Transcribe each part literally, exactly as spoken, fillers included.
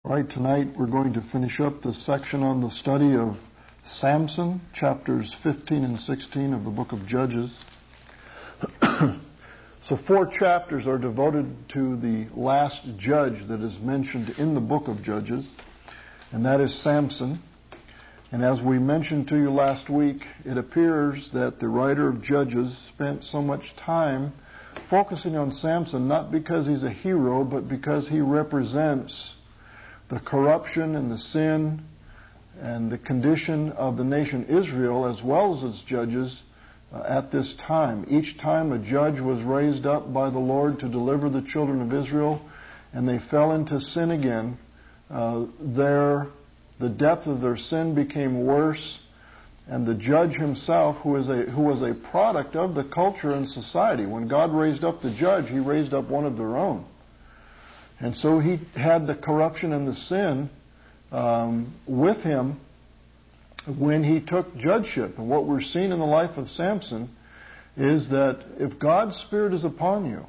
Right, tonight we're going to finish up the section on the study of Samson, chapters fifteen and sixteen of the book of Judges. So four chapters are devoted to the last judge that is mentioned in the book of Judges, and that is Samson. And as we mentioned to you last week, it appears that the writer of Judges spent so much time focusing on Samson, not because he's a hero, but because he represents the corruption and the sin and the condition of the nation Israel as well as its judges uh, at this time. Each time a judge was raised up by the Lord to deliver the children of Israel and they fell into sin again, uh, their, the depth of their sin became worse, and the judge himself, who, is a, who was a product of the culture and society, when God raised up the judge, He raised up one of their own. And so he had the corruption and the sin um, with him when he took judgeship. And what we're seeing in the life of Samson is that if God's Spirit is upon you,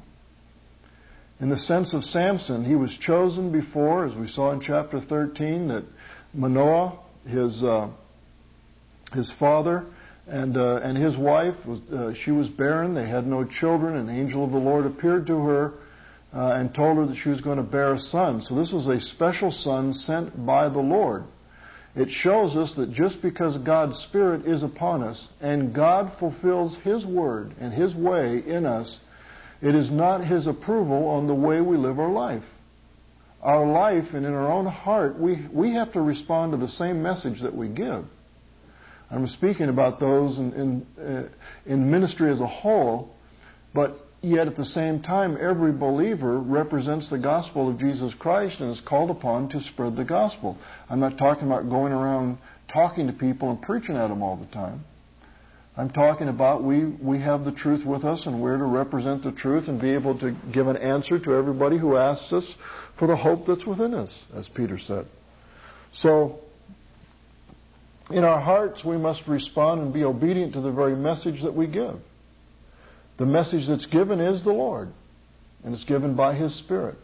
in the sense of Samson, he was chosen before, as we saw in chapter thirteen, that Manoah, his uh, his father, and uh, and his wife, was, uh, she was barren. They had no children. An angel of the Lord appeared to her Uh, and told her that she was going to bear a son. So this was a special son sent by the Lord. It shows us that just because God's Spirit is upon us and God fulfills His word and His way in us, it is not His approval on the way we live our life. Our life and in our own heart, we, we have to respond to the same message that we give. I'm speaking about those in, in, uh, in ministry as a whole, but yet at the same time, every believer represents the gospel of Jesus Christ and is called upon to spread the gospel. I'm not talking about going around talking to people and preaching at them all the time. I'm talking about we, we have the truth with us and we're to represent the truth and be able to give an answer to everybody who asks us for the hope that's within us, as Peter said. So, in our hearts, we must respond and be obedient to the very message that we give. The message that's given is the Lord, and it's given by His Spirit.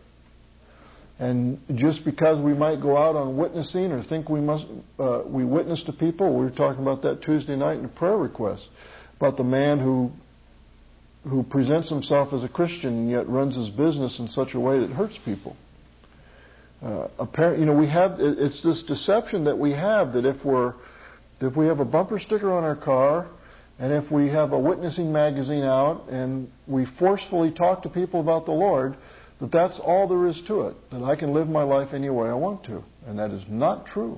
And just because we might go out on witnessing or think we must, uh, we witness to people, we were talking about that Tuesday night in a prayer request, about the man who who presents himself as a Christian and yet runs his business in such a way that hurts people. Uh, apparently, you know, we have it's this deception that we have that if we're if we have a bumper sticker on our car, and if we have a witnessing magazine out and we forcefully talk to people about the Lord, that that's all there is to it, that I can live my life any way I want to. And that is not true.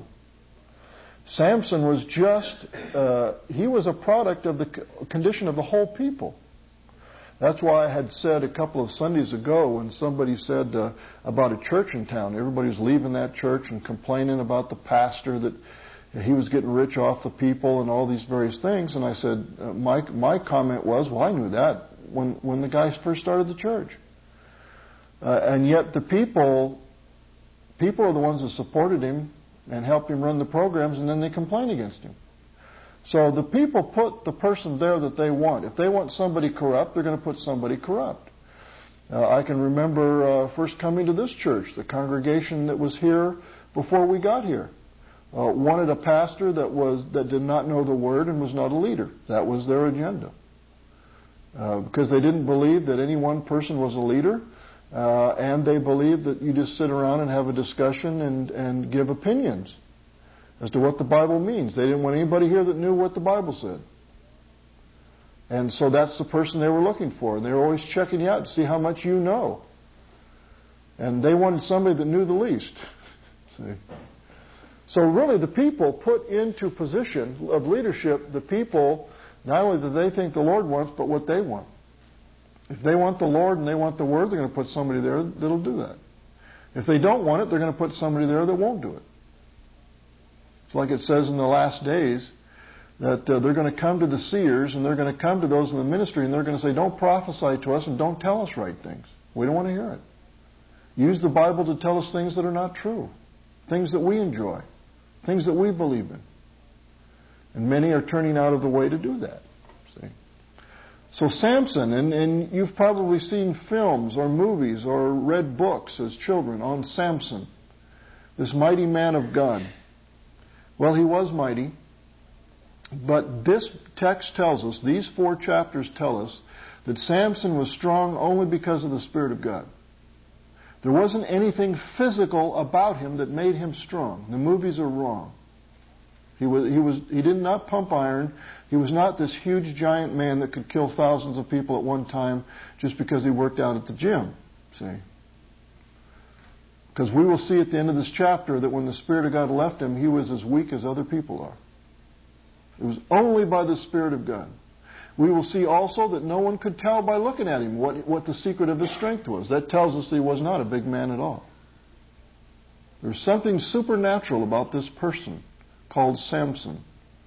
Samson was just, uh, he was a product of the condition of the whole people. That's why I had said a couple of Sundays ago when somebody said uh, about a church in town, everybody was leaving that church and complaining about the pastor that he was getting rich off the people and all these various things. And I said, uh, my, my comment was, well, I knew that when, when the guys first started the church. Uh, and yet the people, people are the ones that supported him and helped him run the programs, and then they complain against him. So the people put the person there that they want. If they want somebody corrupt, they're going to put somebody corrupt. Uh, I can remember uh, first coming to this church, the congregation that was here before we got here. Uh, wanted a pastor that was that did not know the Word and was not a leader. That was their agenda. Uh, because they didn't believe that any one person was a leader, uh, and they believed that you just sit around and have a discussion and, and give opinions as to what the Bible means. They didn't want anybody here that knew what the Bible said. And so that's the person they were looking for. And they were always checking you out to see how much you know. And they wanted somebody that knew the least. See? So really the people put into position of leadership the people, not only that they think the Lord wants, but what they want. If they want the Lord and they want the Word, they're going to put somebody there that'll do that. If they don't want it, they're going to put somebody there that won't do it. It's like it says in the last days that uh, they're going to come to the seers and they're going to come to those in the ministry and they're going to say, don't prophesy to us and don't tell us right things. We don't want to hear it. Use the Bible to tell us things that are not true, things that we enjoy, things that we believe in. And many are turning out of the way to do that. See? So Samson, and, and you've probably seen films or movies or read books as children on Samson. this mighty man of God. Well, he was mighty, but this text tells us, these four chapters tell us, that Samson was strong only because of the Spirit of God. There wasn't anything physical about him that made him strong. The movies are wrong. He was, he was, he did not pump iron. He was not this huge giant man that could kill thousands of people at one time just because he worked out at the gym. See? Because we will see at the end of this chapter that when the Spirit of God left him, he was as weak as other people are. It was only by the Spirit of God. We will see also that no one could tell by looking at him what, what the secret of his strength was. That tells us that he was not a big man at all. There's something supernatural about this person called Samson.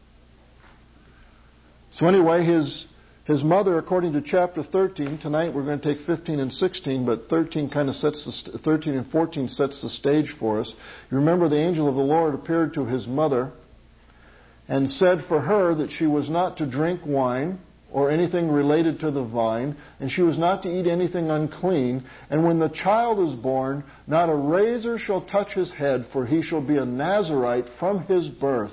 So anyway, his, his mother, according to chapter thirteen, tonight we're going to take fifteen and sixteen, but thirteen kind of sets the, thirteen and fourteen sets the stage for us. You remember the angel of the Lord appeared to his mother and said for her that she was not to drink wine or anything related to the vine, and she was not to eat anything unclean. And when the child is born, not a razor shall touch his head, for he shall be a Nazarite from his birth.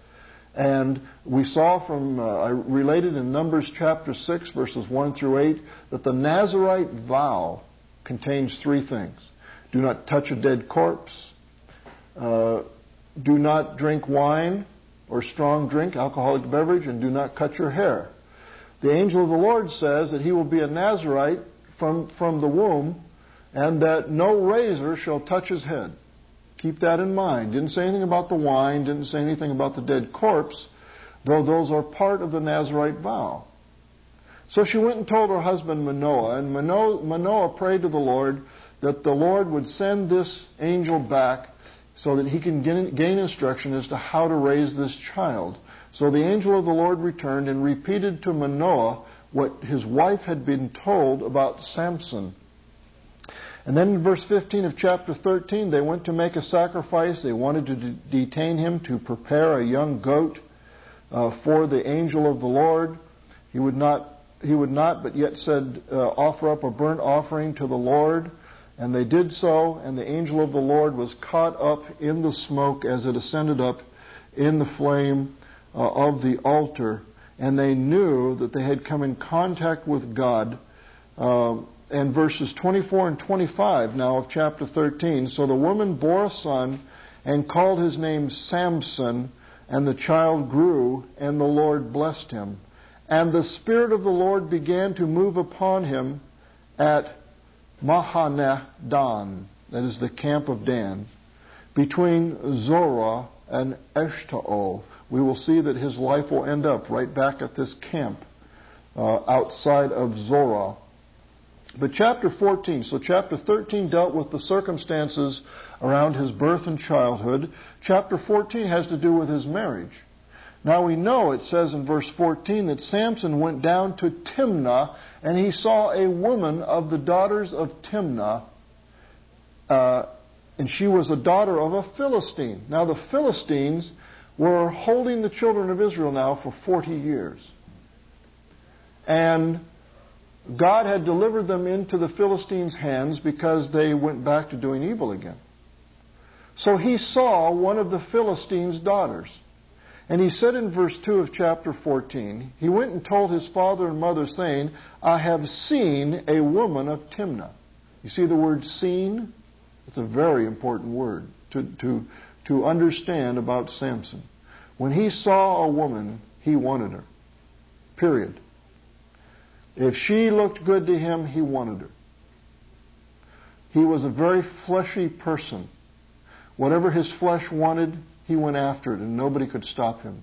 And we saw from, uh, I related in Numbers chapter six, verses one through eight, that the Nazarite vow contains three things. Do not touch a dead corpse. Uh, do not drink wine or strong drink, alcoholic beverage, and do not cut your hair. The angel of the Lord says that he will be a Nazarite from, from the womb, and that no razor shall touch his head. Keep that in mind. Didn't say anything about the wine, didn't say anything about the dead corpse, though those are part of the Nazarite vow. So she went and told her husband Manoah, and Manoah, Manoah prayed to the Lord that the Lord would send this angel back so that he can gain instruction as to how to raise this child. So the angel of the Lord returned and repeated to Manoah what his wife had been told about Samson. And then in verse fifteen of chapter thirteen, they went to make a sacrifice. They wanted to de- detain him to prepare a young goat uh, for the angel of the Lord. He would not, he would not, but yet said, uh, offer up a burnt offering to the Lord. And they did so, and the angel of the Lord was caught up in the smoke as it ascended up in the flame uh, of the altar. And they knew that they had come in contact with God. Uh, and verses twenty-four and twenty-five now of chapter thirteen. So the woman bore a son and called his name Samson, and the child grew, and the Lord blessed him. And the Spirit of the Lord began to move upon him at Mahaneh Dan, that is the camp of Dan, between Zorah and Eshtaol. We will see that his life will end up right back at this camp uh, outside of Zorah. But chapter fourteen, so chapter thirteen dealt with the circumstances around his birth and childhood. Chapter fourteen has to do with his marriage. Now we know it says in verse fourteen that Samson went down to Timnah and he saw a woman of the daughters of Timnah, uh, and she was a daughter of a Philistine. Now the Philistines were holding the children of Israel now for forty years. And God had delivered them into the Philistines' hands because they went back to doing evil again. So he saw one of the Philistines' daughters. And he said in verse two of chapter fourteen, he went and told his father and mother, saying, I have seen a woman of Timnah. You see the word seen? It's a very important word to, to, to understand about Samson. When he saw a woman, he wanted her. Period. If she looked good to him, he wanted her. He was a very fleshy person. Whatever his flesh wanted, he went after it, and nobody could stop him.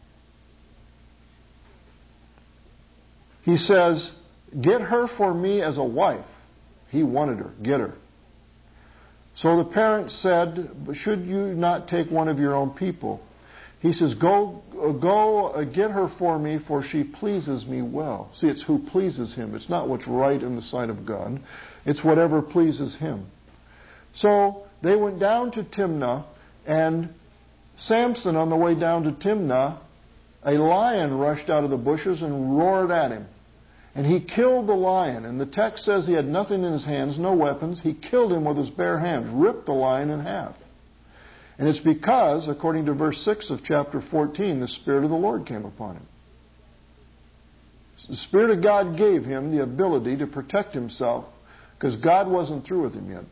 He says, get her for me as a wife. He wanted her. Get her. So the parents said, should you not take one of your own people? He says, go, go get her for me, for she pleases me well. See, it's who pleases him. It's not what's right in the sight of God. It's whatever pleases him. So they went down to Timnah, and Samson, on the way down to Timnah, a lion rushed out of the bushes and roared at him. And he killed the lion. And the text says he had nothing in his hands, no weapons. He killed him with his bare hands, ripped the lion in half. And it's because, according to verse six of chapter fourteen, the Spirit of the Lord came upon him. The Spirit of God gave him the ability to protect himself because God wasn't through with him yet.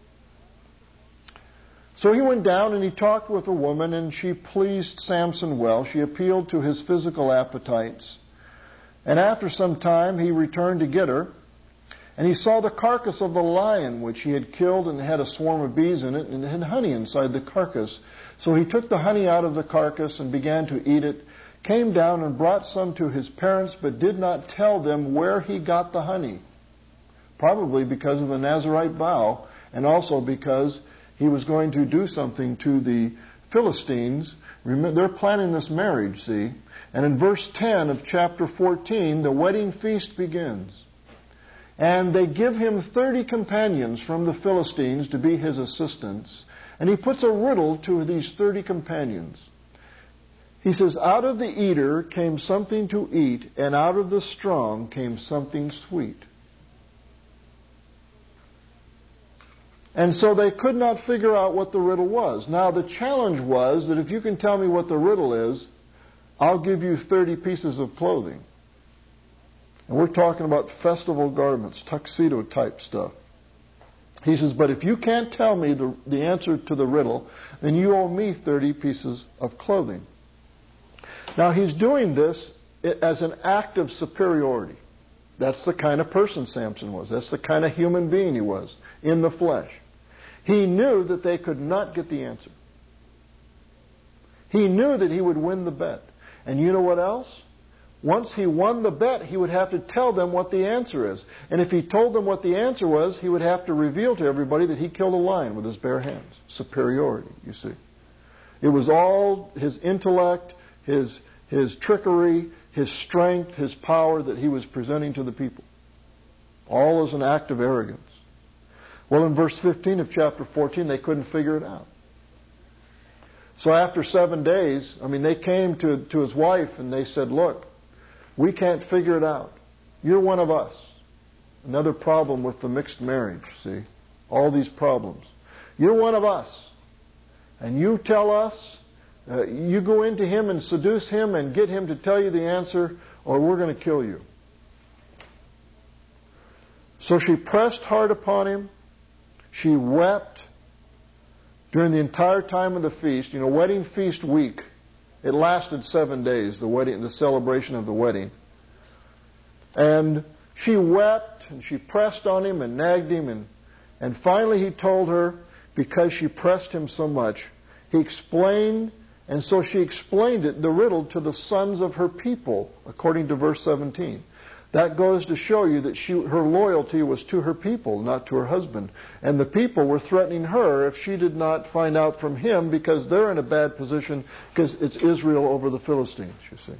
So he went down and he talked with a woman, and she pleased Samson well. She appealed to his physical appetites. And after some time he returned to get her. And he saw the carcass of the lion which he had killed, and it had a swarm of bees in it, and it had honey inside the carcass. So he took the honey out of the carcass and began to eat it, came down and brought some to his parents, but did not tell them where he got the honey. Probably because of the Nazirite vow, and also because he was going to do something to the Philistines. Remember, they're planning this marriage, see? And in verse ten of chapter fourteen, the wedding feast begins. And they give him thirty companions from the Philistines to be his assistants. And he puts a riddle to these thirty companions. He says, out of the eater came something to eat, and out of the strong came something sweet. And so they could not figure out what the riddle was. Now the challenge was that if you can tell me what the riddle is, I'll give you thirty pieces of clothing. And we're talking about festival garments, tuxedo type stuff. He says, but if you can't tell me the, the answer to the riddle, then you owe me thirty pieces of clothing. Now he's doing this as an act of superiority. That's the kind of person Samson was. That's the kind of human being he was, in the flesh. He knew that they could not get the answer. He knew that he would win the bet. And you know what else? Once he won the bet, he would have to tell them what the answer is. And if he told them what the answer was, he would have to reveal to everybody that he killed a lion with his bare hands. Superiority, you see. It was all his intellect, his, his trickery, his strength, his power that he was presenting to the people. All as an act of arrogance. Well, in verse fifteen of chapter fourteen, they couldn't figure it out. So after seven days, I mean, they came to, to his wife and they said, look, we can't figure it out. You're one of us. Another problem with the mixed marriage, see? All these problems. You're one of us. And you tell us, uh, you go into him and seduce him and get him to tell you the answer, or we're going to kill you. So she pressed hard upon him. She wept during the entire time of the feast. You know, wedding feast week. It lasted seven days, the wedding, the celebration of the wedding. And she wept and she pressed on him and nagged him. And, and finally he told her, because she pressed him so much, he explained, and so she explained it, the riddle, to the sons of her people, according to verse seventeen. That goes to show you that she, her loyalty was to her people, not to her husband. And the people were threatening her if she did not find out from him, because they're in a bad position because it's Israel over the Philistines, you see.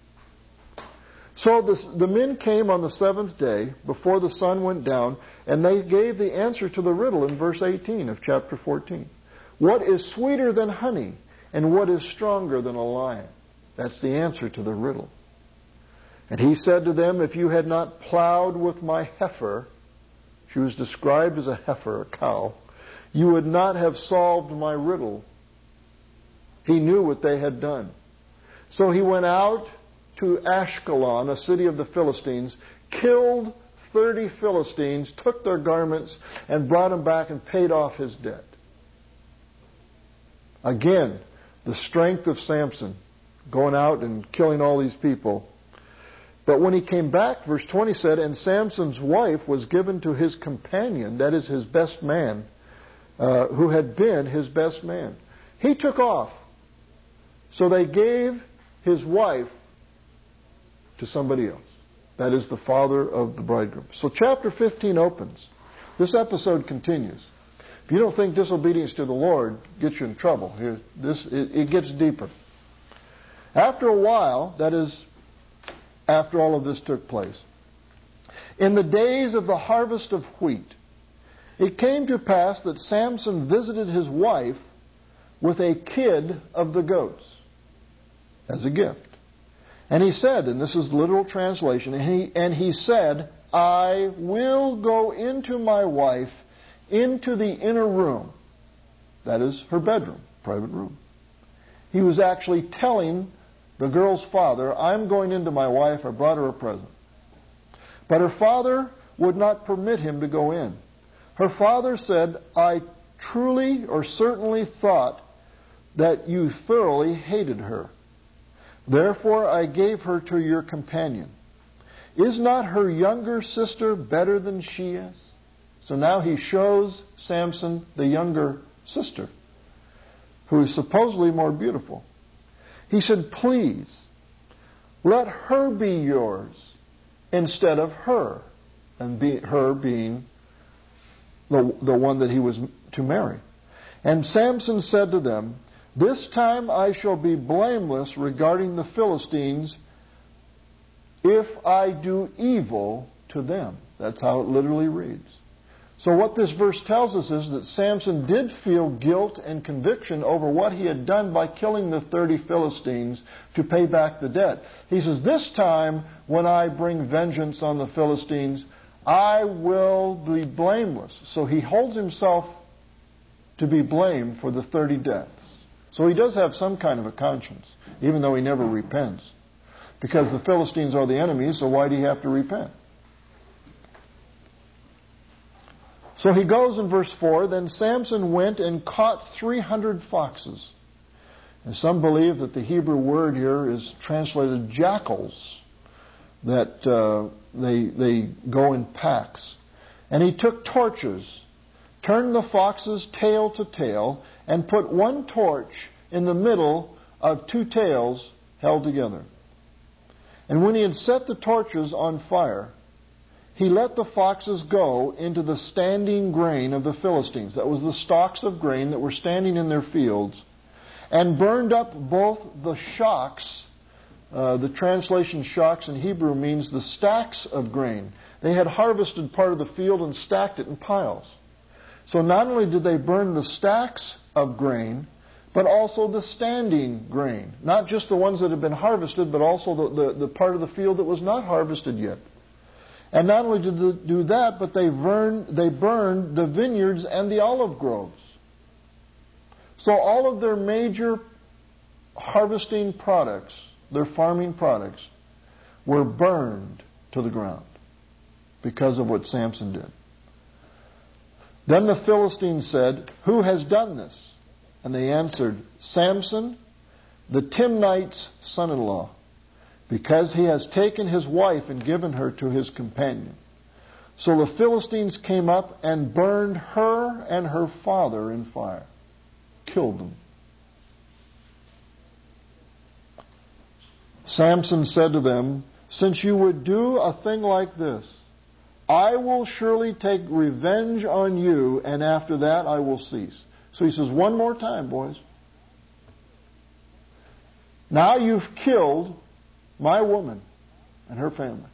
So this, the men came on the seventh day before the sun went down, and they gave the answer to the riddle in verse eighteen of chapter fourteen. What is sweeter than honey, and what is stronger than a lion? That's the answer to the riddle. And he said to them, if you had not plowed with my heifer, she was described as a heifer, a cow, you would not have solved my riddle. He knew what they had done. So he went out to Ashkelon, a city of the Philistines, killed thirty Philistines, took their garments, and brought them back and paid off his debt. Again, the strength of Samson, going out and killing all these people. But when he came back, verse twenty said, and Samson's wife was given to his companion, that is his best man, uh, who had been his best man. He took off. So they gave his wife to somebody else. That is the father of the bridegroom. So chapter fifteen opens. This episode continues. If you don't think disobedience to the Lord gets you in trouble, here, this, it, it gets deeper. After a while, that is, after all of this took place, in the days of the harvest of wheat, it came to pass that Samson visited his wife with a kid of the goats as a gift. And he said, and this is literal translation, and he, and he said, I will go into my wife into the inner room, that is her bedroom, private room. He was actually telling the girl's father, I'm going into my wife, I brought her a present. But her father would not permit him to go in. Her father said, I truly or certainly thought that you thoroughly hated her. Therefore I gave her to your companion. Is not her younger sister better than she is? So now he shows Samson the younger sister, who is supposedly more beautiful. He said, please, let her be yours instead of her, and be, her being the, the one that he was to marry. And Samson said to them, this time I shall be blameless regarding the Philistines if I do evil to them. That's how it literally reads. So what this verse tells us is that Samson did feel guilt and conviction over what he had done by killing the thirty Philistines to pay back the debt. He says, this time when I bring vengeance on the Philistines, I will be blameless. So he holds himself to be blamed for the thirty deaths. So he does have some kind of a conscience, even though he never repents. Because the Philistines are the enemies, so why do you have to repent? So he goes in verse four, then Samson went and caught three hundred foxes. And some believe that the Hebrew word here is translated jackals, that uh, they, they go in packs. And he took torches, turned the foxes tail to tail, and put one torch in the middle of two tails held together. And when he had set the torches on fire, he let the foxes go into the standing grain of the Philistines. That was the stalks of grain that were standing in their fields, and burned up both the shocks. Uh, the translation shocks in Hebrew means the stacks of grain. They had harvested part of the field and stacked it in piles. So not only did they burn the stacks of grain, but also the standing grain. Not just the ones that had been harvested, but also the, the, the part of the field that was not harvested yet. And not only did they do that, but they burned, they burned the vineyards and the olive groves. So all of their major harvesting products, their farming products, were burned to the ground because of what Samson did. Then the Philistines said, who has done this? And they answered, Samson, the Timnite's son-in-law, because he has taken his wife and given her to his companion. So the Philistines came up and burned her and her father in fire, killed them. Samson said to them, since you would do a thing like this, I will surely take revenge on you, and after that I will cease. So he says, one more time, boys. Now you've killed my woman and her family.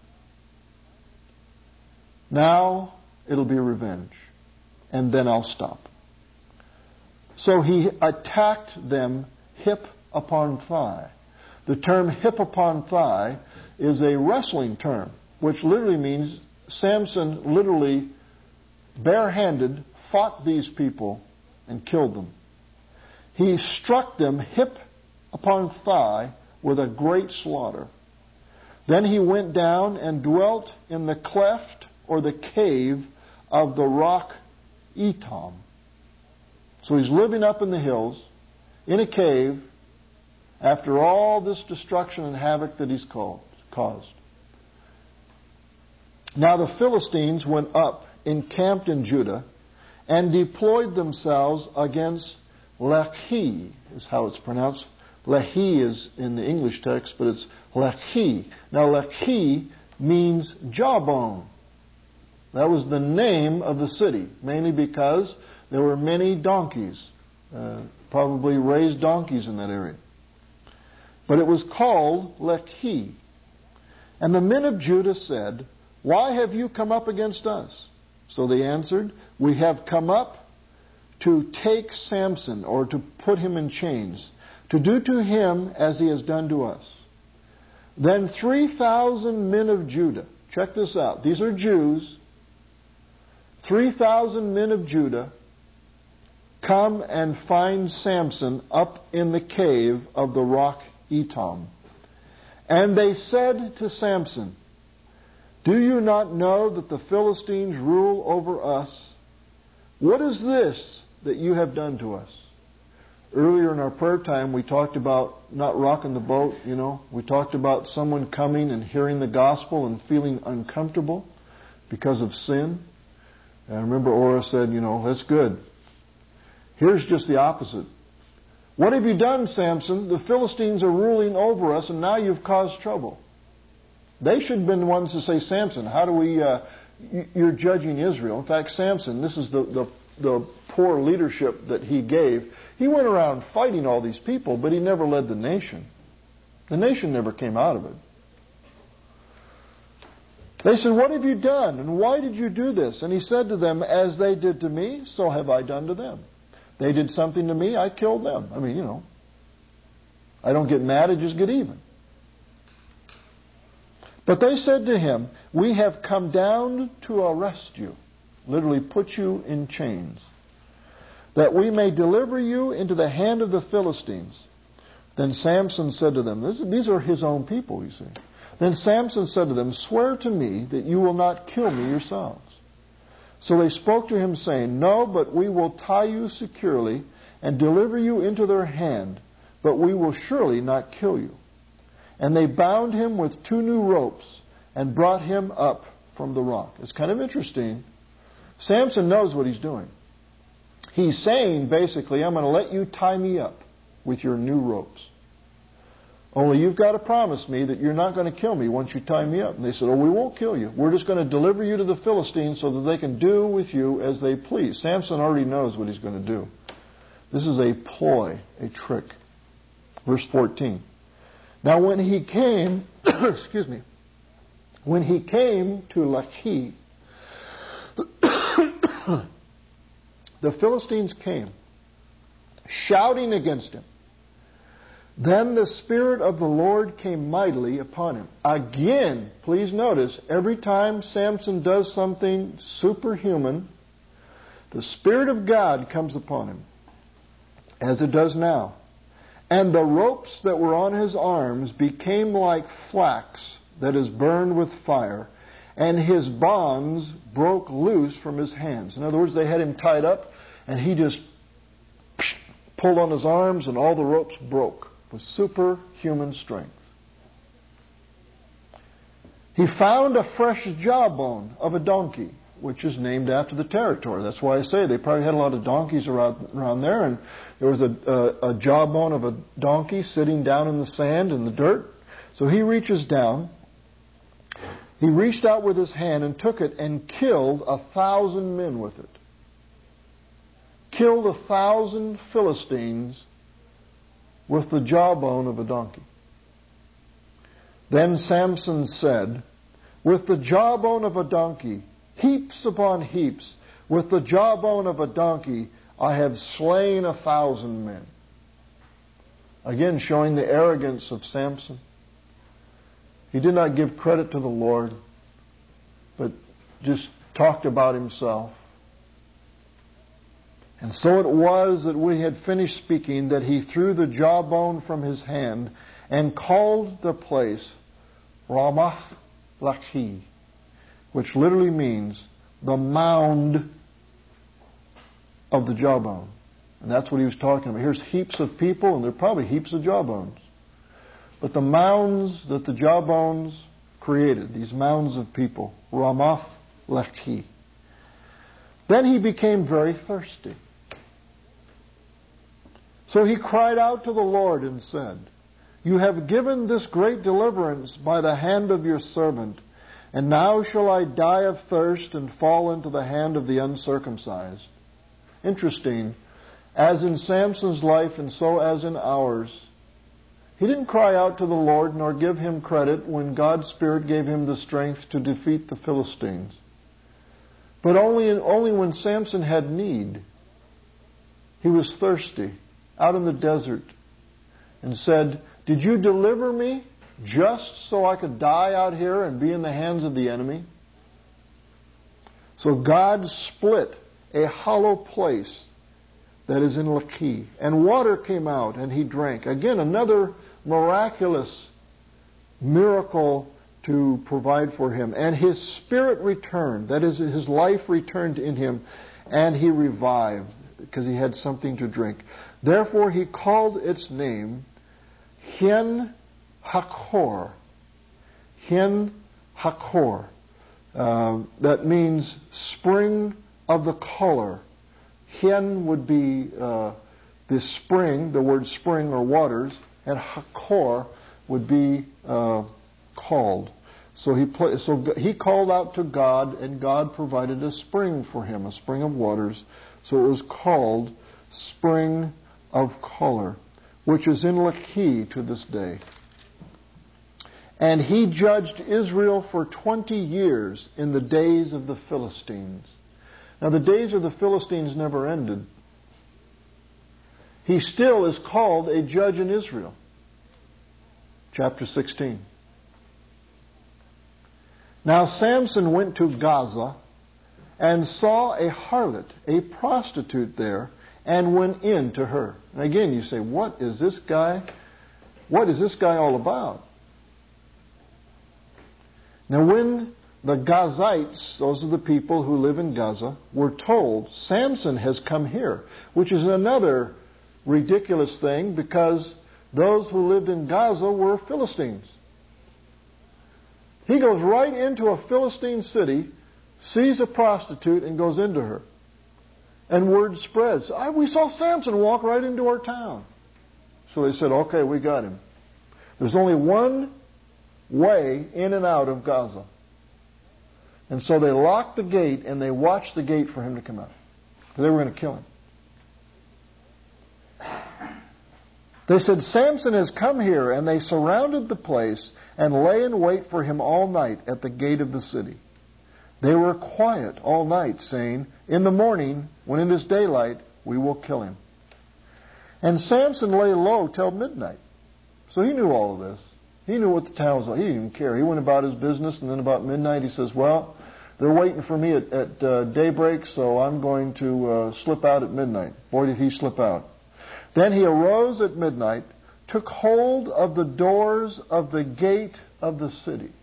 Now it'll be revenge, and then I'll stop. So he attacked them hip upon thigh. The term hip upon thigh is a wrestling term, which literally means Samson literally barehanded fought these people and killed them. He struck them hip upon thigh with a great slaughter. Then he went down and dwelt in the cleft or the cave of the rock Etam. So he's living up in the hills in a cave after all this destruction and havoc that he's caused. Now the Philistines went up, encamped in Judah, and deployed themselves against Lehi, is how it's pronounced. Lehi is in the English text, but it's Lehi. Now Lehi means jawbone. That was the name of the city, mainly because there were many donkeys, uh, probably raised donkeys in that area. But it was called Lehi. And the men of Judah said, why have you come up against us? So they answered, we have come up to take Samson, or to put him in chains, to do to him as he has done to us. Then three thousand men of Judah, check this out, these are Jews, three thousand men of Judah come and find Samson up in the cave of the rock Etam. And they said to Samson, do you not know that the Philistines rule over us? What is this that you have done to us? Earlier in our prayer time, we talked about not rocking the boat, you know. We talked about someone coming and hearing the gospel and feeling uncomfortable because of sin. And I remember Ora said, you know, that's good. Here's just the opposite. What have you done, Samson? The Philistines are ruling over us, and now you've caused trouble. They should have been the ones to say, Samson, how do we, uh, you're judging Israel. In fact, Samson, this is the, the, the poor leadership that he gave. He went around fighting all these people, but he never led the nation. The nation never came out of it. They said, what have you done, and why did you do this? And he said to them, as they did to me, so have I done to them. They did something to me, I killed them. I mean, you know, I don't get mad, I just get even. But they said to him, we have come down to arrest you, literally put you in chains, that we may deliver you into the hand of the Philistines. Then Samson said to them, this, these are his own people, you see. Then Samson said to them, swear to me that you will not kill me yourselves. So they spoke to him, saying, no, but we will tie you securely and deliver you into their hand, but we will surely not kill you. And they bound him with two new ropes and brought him up from the rock. It's kind of interesting. Samson knows what he's doing. He's saying, basically, I'm going to let you tie me up with your new ropes. Only you've got to promise me that you're not going to kill me once you tie me up. And they said, oh, we won't kill you. We're just going to deliver you to the Philistines so that they can do with you as they please. Samson already knows what he's going to do. This is a ploy, a trick. Verse fourteen. Now when he came, excuse me, when he came to Lachish, the Philistines came, shouting against him. Then the Spirit of the Lord came mightily upon him. Again, please notice, every time Samson does something superhuman, the Spirit of God comes upon him, as it does now. And the ropes that were on his arms became like flax that is burned with fire, and his bonds broke loose from his hands. In other words, they had him tied up, and he just pulled on his arms, and all the ropes broke with superhuman strength. He found a fresh jawbone of a donkey, which is named after the territory. That's why I say they probably had a lot of donkeys around, around there, and there was a, a, a jawbone of a donkey sitting down in the sand, in the dirt. So he reaches down, he reached out with his hand and took it and killed a thousand men with it. Killed a thousand Philistines with the jawbone of a donkey. Then Samson said, with the jawbone of a donkey, heaps upon heaps, with the jawbone of a donkey, I have slain a thousand men. Again, showing the arrogance of Samson. He did not give credit to the Lord, but just talked about himself. And so it was that when he had finished speaking, that he threw the jawbone from his hand and called the place Ramath Lachish, which literally means the mound of the jawbone. And that's what he was talking about. Here's heaps of people, and there are probably heaps of jawbones. But the mounds that the jawbones created, these mounds of people, Ramath Lachish. Then he became very thirsty. So he cried out to the Lord and said, you have given this great deliverance by the hand of your servant, and now shall I die of thirst and fall into the hand of the uncircumcised. Interesting, as in Samson's life and so as in ours, he didn't cry out to the Lord nor give him credit when God's Spirit gave him the strength to defeat the Philistines. But only, only when Samson had need. He was thirsty, out in the desert, and said, did you deliver me just so I could die out here and be in the hands of the enemy? So God split a hollow place that is in Lachish. And water came out, and he drank. Again, another miraculous miracle to provide for him. And his spirit returned, that is, his life returned in him, and he revived, because he had something to drink. Therefore he called its name Hien Hakor. Hien Hakor. Uh, that means spring of the color. Hien would be uh, the spring, the word spring or waters, and Hakor would be uh, called. So he play, so he called out to God, and God provided a spring for him, a spring of waters. So it was called Spring of Color, which is in Lachish to this day. And he judged Israel for twenty years in the days of the Philistines. Now the days of the Philistines never ended. He still is called a judge in Israel. Chapter sixteen. Now Samson went to Gaza and saw a harlot, a prostitute there, and went in to her. And again, you say, what is this guy? What is this guy all about? Now when the Gazites, those are the people who live in Gaza, were told, Samson has come here, which is another ridiculous thing, because those who lived in Gaza were Philistines. He goes right into a Philistine city, sees a prostitute, and goes into her. And word spreads. I, we saw Samson walk right into our town. So they said, okay, we got him. There's only one way in and out of Gaza. And so they locked the gate, and they watched the gate for him to come out. They were going to kill him. They said, Samson has come here, and they surrounded the place and lay in wait for him all night at the gate of the city. They were quiet all night, saying, in the morning, when it is daylight, we will kill him. And Samson lay low till midnight. So he knew all of this. He knew what the town was like. He didn't even care. He went about his business, and then about midnight he says, well, they're waiting for me at, at uh, daybreak, so I'm going to uh, slip out at midnight. Boy, did he slip out. Then he arose at midnight, took hold of the doors of the gate of the city,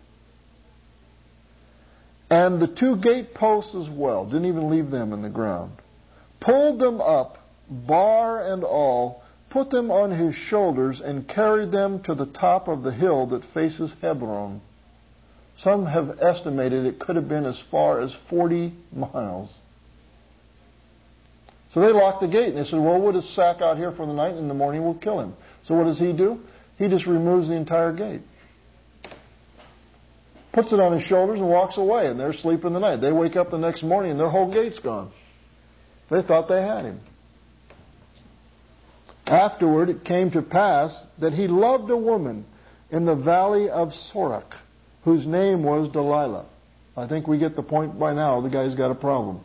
and the two gate posts as well, didn't even leave them in the ground, pulled them up, bar and all, put them on his shoulders, and carried them to the top of the hill that faces Hebron. Some have estimated it could have been as far as forty miles. So they locked the gate, and they said, well, we'll just sack out here for the night, and in the morning we'll kill him. So what does he do? He just removes the entire gate. Puts it on his shoulders and walks away, and they're sleeping the night. They wake up the next morning, and their whole gate's gone. They thought they had him. Afterward, it came to pass that he loved a woman in the valley of Sorek, whose name was Delilah. I think we get the point by now. The guy's got a problem.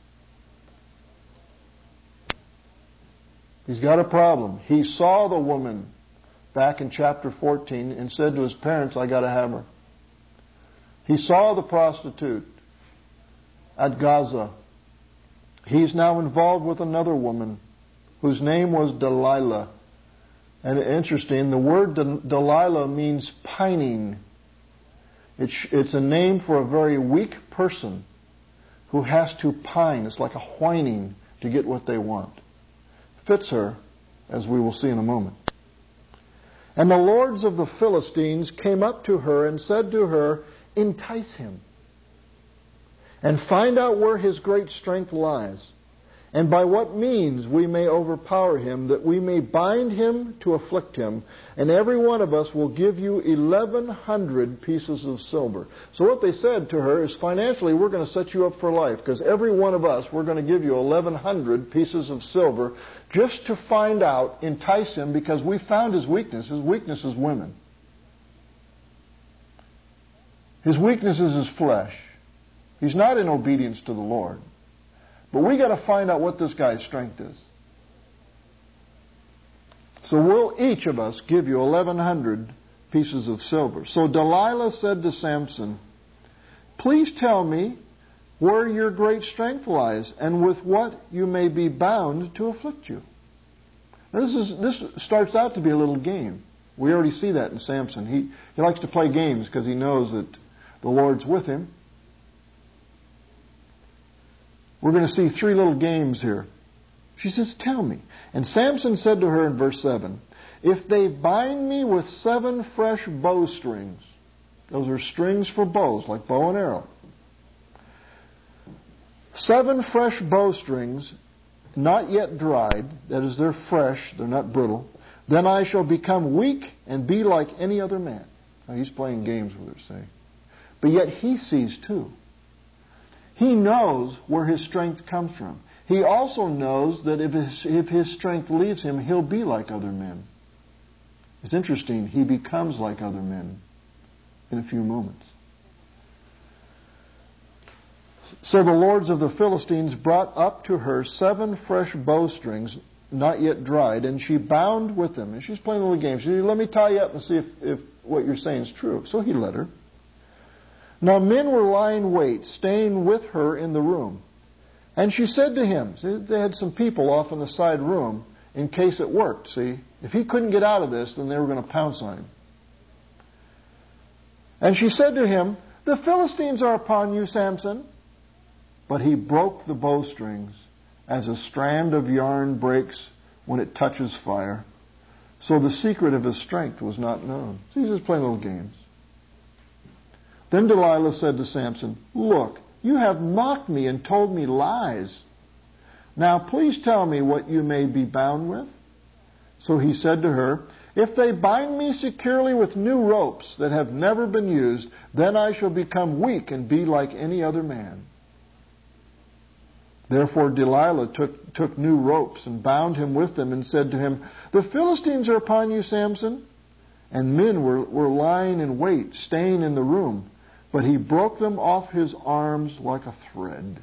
He's got a problem. He saw the woman back in chapter fourteen and said to his parents, I got to have her. He saw the prostitute at Gaza. He's now involved with another woman whose name was Delilah. And interesting, the word Delilah means pining. It's, it's a name for a very weak person who has to pine. It's like a whining to get what they want. Fits her, as we will see in a moment. And the lords of the Philistines came up to her and said to her, entice him, and find out where his great strength lies, and by what means we may overpower him, that we may bind him to afflict him, and every one of us will give you eleven hundred pieces of silver. So what they said to her is, financially, we're going to set you up for life, because every one of us, we're going to give you eleven hundred pieces of silver, just to find out, entice him, because we found his weakness. His weakness is women. His weakness is his flesh. He's not in obedience to the Lord. But we got to find out what this guy's strength is. So we'll each of us give you eleven hundred pieces of silver. So Delilah said to Samson, please tell me where your great strength lies, and with what you may be bound to afflict you. Now this is this starts out to be a little game. We already see that in Samson. He, he likes to play games because he knows that the Lord's with him. We're going to see three little games here. She says, tell me. And Samson said to her in verse seven, if they bind me with seven fresh bowstrings, those are strings for bows, like bow and arrow. Seven fresh bowstrings, not yet dried, that is, they're fresh, they're not brittle, then I shall become weak and be like any other man. Now he's playing games with her, see. But yet he sees too. He knows where his strength comes from. He also knows that if his, if his strength leaves him, he'll be like other men. It's interesting, he becomes like other men in a few moments. So the lords of the Philistines brought up to her seven fresh bowstrings, not yet dried, and she bound with them. And she's playing a little game. She said, let me tie you up and see if, if what you're saying is true. So he let her. Now men were lying wait, staying with her in the room. And she said to him, see, they had some people off in the side room in case it worked, see. If he couldn't get out of this, then they were going to pounce on him. And she said to him, the Philistines are upon you, Samson. But he broke the bowstrings as a strand of yarn breaks when it touches fire. So the secret of his strength was not known. So he's just playing little games. Then Delilah said to Samson, look, you have mocked me and told me lies. Now please tell me what you may be bound with. So he said to her, if they bind me securely with new ropes that have never been used, then I shall become weak and be like any other man. Therefore Delilah took, took new ropes and bound him with them and said to him, the Philistines are upon you, Samson. And men were, were lying in wait, staying in the room. But he broke them off his arms like a thread.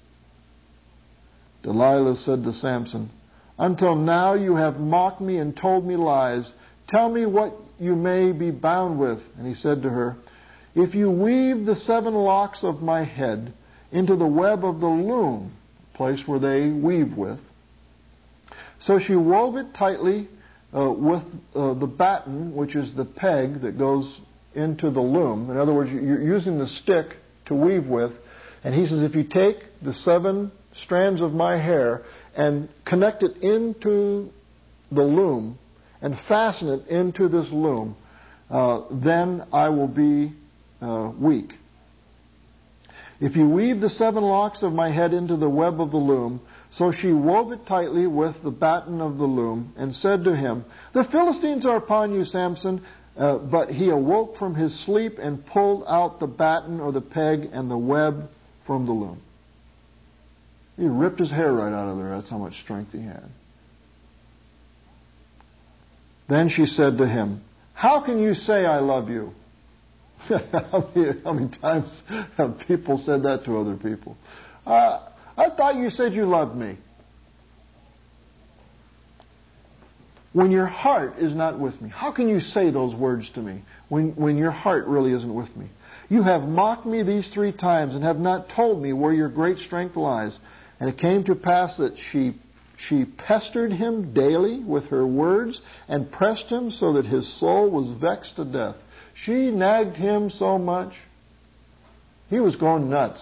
Delilah said to Samson, until now you have mocked me and told me lies. Tell me what you may be bound with. And he said to her, if you weave the seven locks of my head into the web of the loom, place where they weave with. So she wove it tightly uh, with uh, the batten, which is the peg that goes into the loom. In other words, you're using the stick to weave with. And he says, if you take the seven strands of my hair and connect it into the loom and fasten it into this loom, uh, then I will be uh, weak. If you weave the seven locks of my head into the web of the loom, so she wove it tightly with the batten of the loom, and said to him, the Philistines are upon you, Samson. Uh, but he awoke from his sleep and pulled out the batten or the peg and the web from the loom. He ripped his hair right out of there. That's how much strength he had. Then she said to him, how can you say I love you? how, many, how many times have people said that to other people? Uh, I thought you said you loved me. When your heart is not with me, how can you say those words to me when, when your heart really isn't with me? You have mocked me these three times and have not told me where your great strength lies. And it came to pass that she, she pestered him daily with her words and pressed him so that his soul was vexed to death. She nagged him so much, he was going nuts.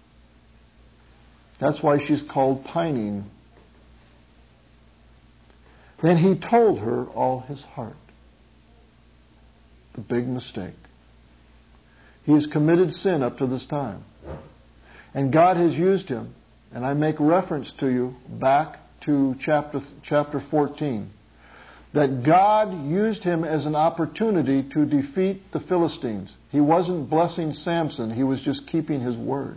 That's why she's called pining. Then he told her all his heart. The big mistake. He has committed sin up to this time. And God has used him. And I make reference to you back to chapter, chapter fourteen. That God used him as an opportunity to defeat the Philistines. He wasn't blessing Samson. He was just keeping his word.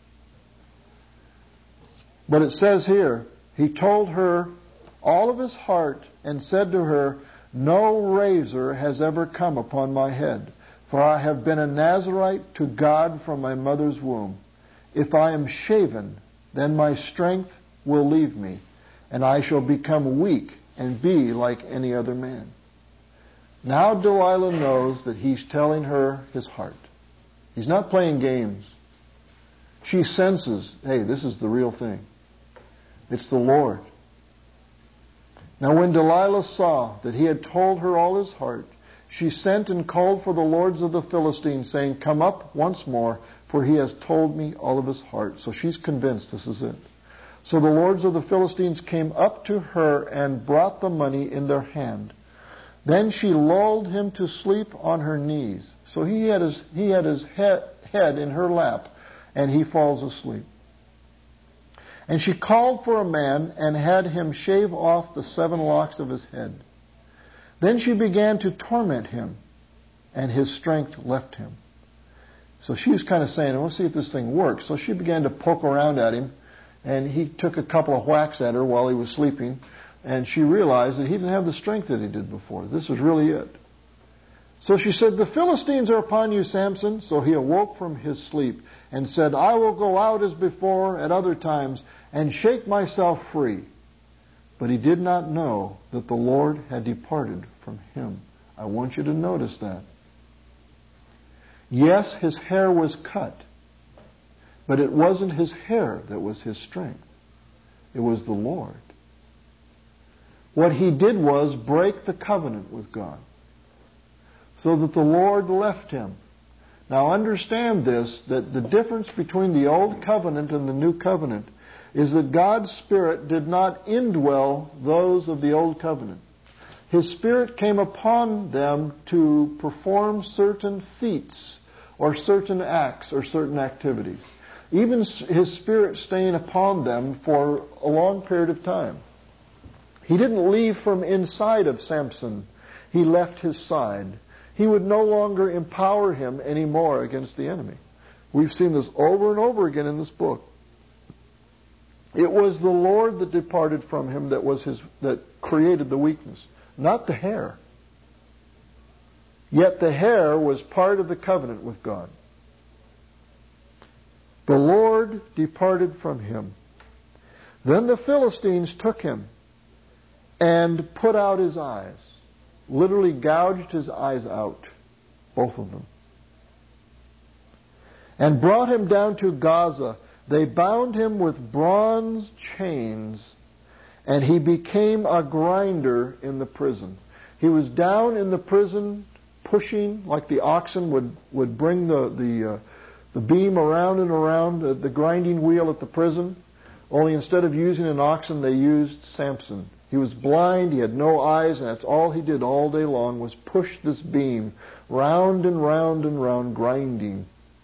But it says here, he told her all of his heart and said to her, no razor has ever come upon my head, for I have been a Nazirite to God from my mother's womb. If I am shaven, then my strength will leave me, and I shall become weak and be like any other man. Now Delilah knows that he's telling her his heart. He's not playing games. She senses, hey, this is the real thing. It's the Lord. Now when Delilah saw that he had told her all his heart, she sent and called for the lords of the Philistines, saying, come up once more, for he has told me all of his heart. So she's convinced this is it. So the lords of the Philistines came up to her and brought the money in their hand. Then she lulled him to sleep on her knees. So he had his, he had his head, head in her lap, and he falls asleep. And she called for a man and had him shave off the seven locks of his head. Then she began to torment him, and his strength left him. So she was kind of saying, let's see if this thing works. So she began to poke around at him, and he took a couple of whacks at her while he was sleeping, and she realized that he didn't have the strength that he did before. This was really it. So she said, the Philistines are upon you, Samson. So he awoke from his sleep and said, I will go out as before at other times and shake myself free. But he did not know that the Lord had departed from him. I want you to notice that. Yes, his hair was cut, but it wasn't his hair that was his strength. It was the Lord. What he did was break the covenant with God, so that the Lord left him. Now understand this, that the difference between the old covenant and the new covenant is that God's Spirit did not indwell those of the old covenant. His Spirit came upon them to perform certain feats or certain acts or certain activities. Even His Spirit staying upon them for a long period of time. He didn't leave from inside of Samson. He left his side. He would no longer empower him anymore against the enemy. We've seen this over and over again in this book. It was the Lord that departed from him that was his that created the weakness, not the hair. Yet the hair was part of the covenant with God. The Lord departed from him. Then the Philistines took him and put out his eyes. Literally gouged his eyes out. Both of them. And brought him down to Gaza. They bound him with bronze chains, and he became a grinder in the prison. He was down in the prison pushing, like the oxen would, would bring the, the, uh, the beam around and around, the, the grinding wheel at the prison. Only instead of using an oxen, they used Samson. He was blind, he had no eyes, and that's all he did all day long was push this beam round and round and round, grinding.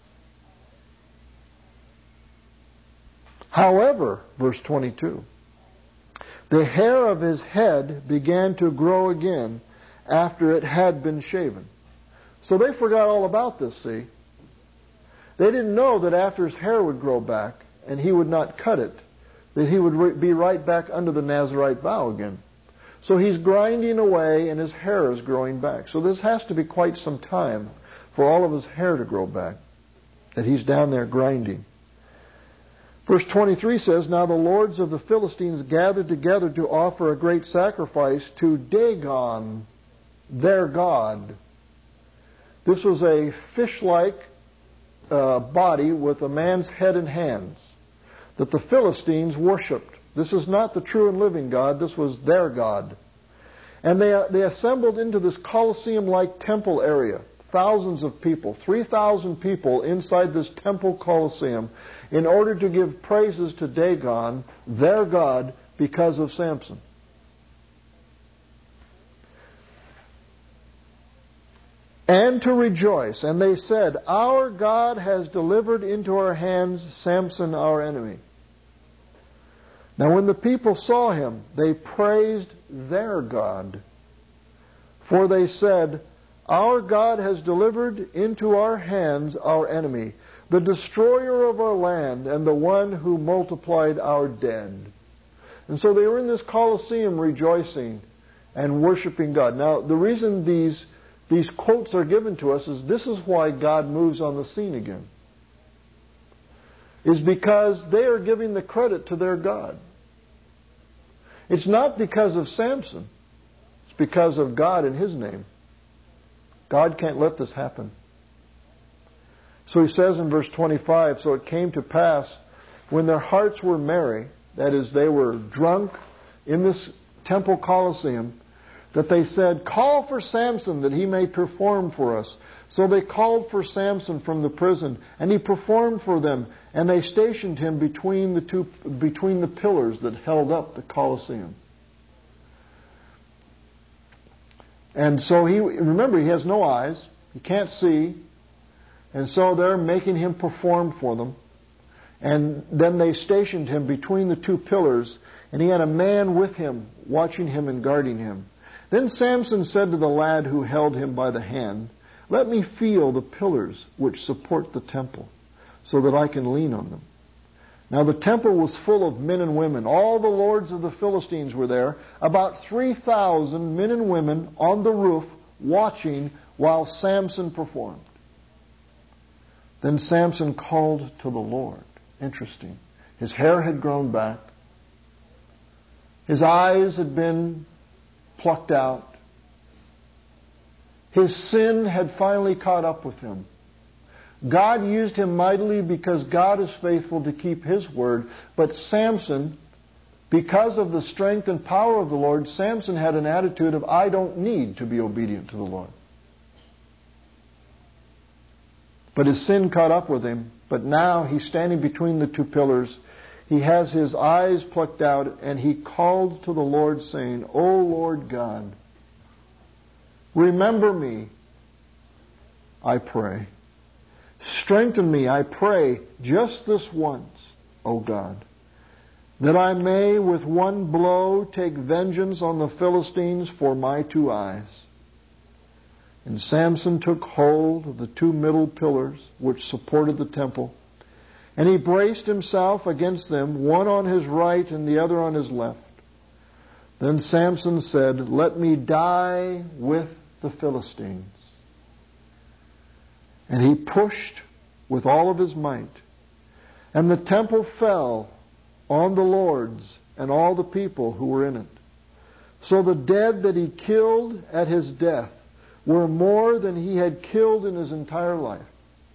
However, verse twenty-two, the hair of his head began to grow again after it had been shaven. So they forgot all about this, see? They didn't know that after his hair would grow back and he would not cut it, that he would re- be right back under the Nazirite vow again. So he's grinding away and his hair is growing back. So this has to be quite some time for all of his hair to grow back, that he's down there grinding. Verse twenty-three says, now the lords of the Philistines gathered together to offer a great sacrifice to Dagon, their god. This was a fish-like uh, body with a man's head and hands that the Philistines worshipped. This is not the true and living God. This was their God. And they, they assembled into this Colosseum-like temple area. Thousands of people, three thousand people inside this temple Colosseum in order to give praises to Dagon, their God, because of Samson. And to rejoice. And they said, our God has delivered into our hands Samson, our enemy. Now when the people saw him, they praised their God. For they said, our God has delivered into our hands our enemy, the destroyer of our land, and the one who multiplied our dead. And so they were in this Colosseum rejoicing and worshiping God. Now, the reason these, these quotes are given to us is this is why God moves on the scene again. Is because they are giving the credit to their God. It's not because of Samson. It's because of God and His name. God can't let this happen. So he says in verse twenty-five, so it came to pass when their hearts were merry, that is, they were drunk in this temple Colosseum, that they said, call for Samson that he may perform for us. So they called for Samson from the prison, and he performed for them, and they stationed him between the two, between the pillars that held up the Colosseum. And so he, remember, he has no eyes, he can't see, and so they're making him perform for them. And then they stationed him between the two pillars, and he had a man with him, watching him and guarding him. Then Samson said to the lad who held him by the hand, let me feel the pillars which support the temple, so that I can lean on them. Now the temple was full of men and women. All the lords of the Philistines were there, about three thousand men and women on the roof, watching while Samson performed. Then Samson called to the Lord. Interesting. His hair had grown back. His eyes had been plucked out. His sin had finally caught up with him. God used him mightily because God is faithful to keep His word. But Samson, because of the strength and power of the Lord, Samson had an attitude of, I don't need to be obedient to the Lord. But his sin caught up with him. But now he's standing between the two pillars. He has his eyes plucked out, and he called to the Lord, saying, O Lord God, remember me, I pray. Strengthen me, I pray, just this once, O God, that I may with one blow take vengeance on the Philistines for my two eyes. And Samson took hold of the two middle pillars which supported the temple, and he braced himself against them, one on his right and the other on his left. Then Samson said, let me die with the Philistines. And he pushed with all of his might. And the temple fell on the lords and all the people who were in it. So the dead that he killed at his death were more than he had killed in his entire life.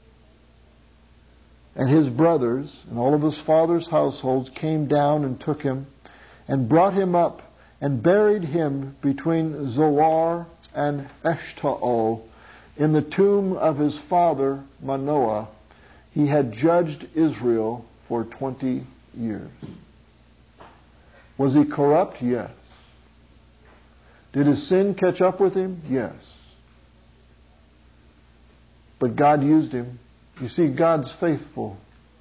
And his brothers and all of his father's households came down and took him and brought him up and buried him between Zoar and Eshtaol in the tomb of his father Manoah. He had judged Israel for twenty years. Was he corrupt? Yes. Did his sin catch up with him? Yes. But God used him. You see, God's faithful.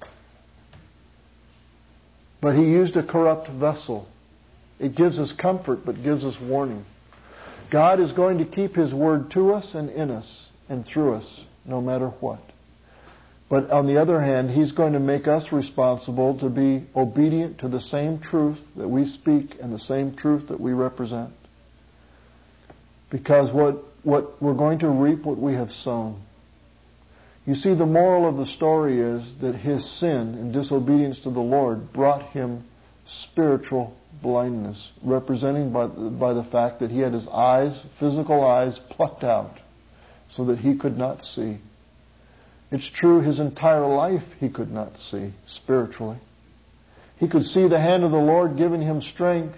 But He used a corrupt vessel. It gives us comfort, but gives us warning. God is going to keep His word to us and in us and through us, no matter what. But on the other hand, He's going to make us responsible to be obedient to the same truth that we speak and the same truth that we represent. Because what, what we're going to reap what we have sown. You see, the moral of the story is that his sin and disobedience to the Lord brought him spiritual blindness, representing by, by the fact that he had his eyes, physical eyes, plucked out so that he could not see. It's true, his entire life he could not see spiritually. He could see the hand of the Lord giving him strength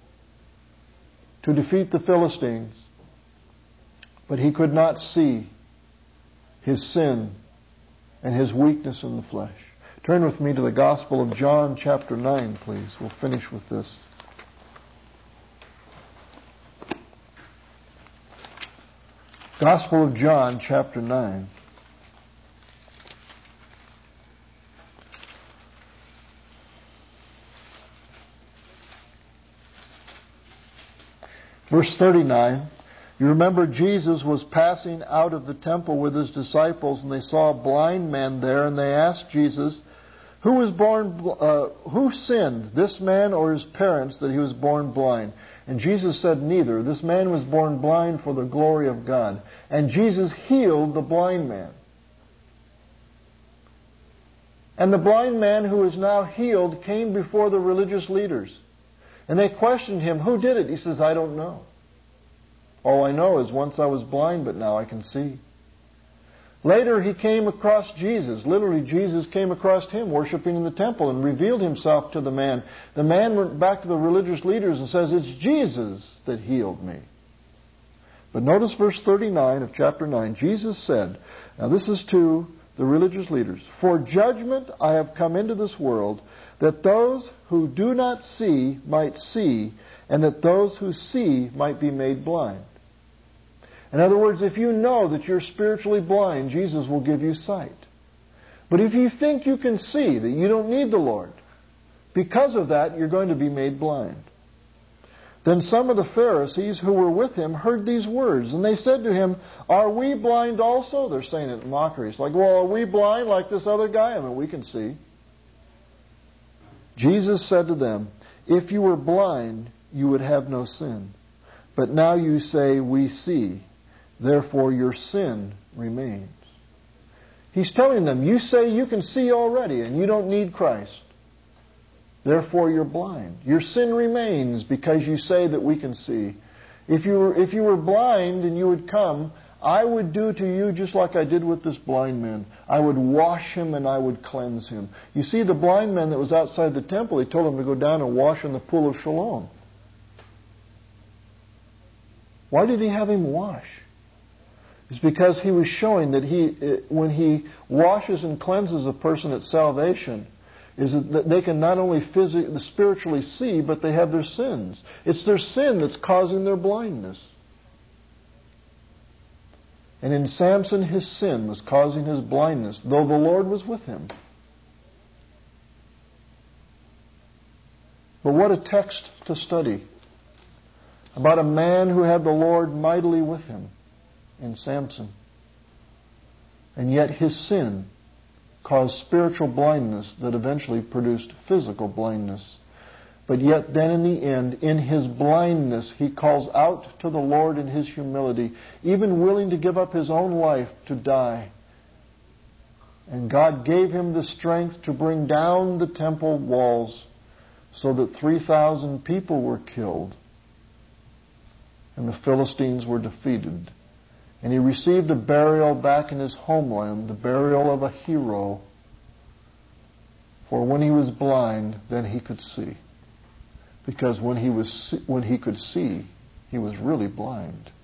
to defeat the Philistines, but he could not see his sin and his weakness in the flesh. Turn with me to the Gospel of John chapter nine, please. We'll finish with this. Gospel of John chapter nine. Verse thirty-nine. You remember Jesus was passing out of the temple with His disciples, and they saw a blind man there, and they asked Jesus, who was born, uh, who sinned, this man or his parents, that he was born blind? And Jesus said, neither. This man was born blind for the glory of God. And Jesus healed the blind man. And the blind man who is now healed came before the religious leaders. And they questioned him, who did it? He says, I don't know. All I know is once I was blind, but now I can see. Later he came across Jesus. Literally, Jesus came across him worshiping in the temple and revealed himself to the man. The man went back to the religious leaders and says, "It's Jesus that healed me." But notice verse thirty-nine of chapter nine. Jesus said, now this is to the religious leaders, "For judgment I have come into this world, that those who do not see might see, and that those who see might be made blind." In other words, if you know that you're spiritually blind, Jesus will give you sight. But if you think you can see, that you don't need the Lord, because of that, you're going to be made blind. Then some of the Pharisees who were with him heard these words, and they said to him, "Are we blind also?" They're saying it in mockery. It's like, well, are we blind like this other guy? I mean, we can see. Jesus said to them, "If you were blind, you would have no sin. But now you say, 'We see.' Therefore your sin remains." He's telling them, you say you can see already and you don't need Christ. Therefore you're blind. Your sin remains because you say that we can see. If you were, if you were blind and you would come, I would do to you just like I did with this blind man. I would wash him and I would cleanse him. You see, the blind man that was outside the temple, he told him to go down and wash in the pool of Siloam. Why did he have him wash? It's because he was showing that he, when he washes and cleanses a person at salvation, is that they can not only physically, spiritually see, but they have their sins. It's their sin that's causing their blindness. And in Samson, his sin was causing his blindness, though the Lord was with him. But what a text to study about a man who had the Lord mightily with him in Samson. And yet his sin caused spiritual blindness that eventually produced physical blindness. But yet then in the end, in his blindness, he calls out to the Lord in his humility, even willing to give up his own life to die. And God gave him the strength to bring down the temple walls so that three thousand people were killed and the Philistines were defeated. And he received a burial back in his homeland, the burial of a hero. For when he was blind, then he could see. Because when he was when he could see, he was really blind.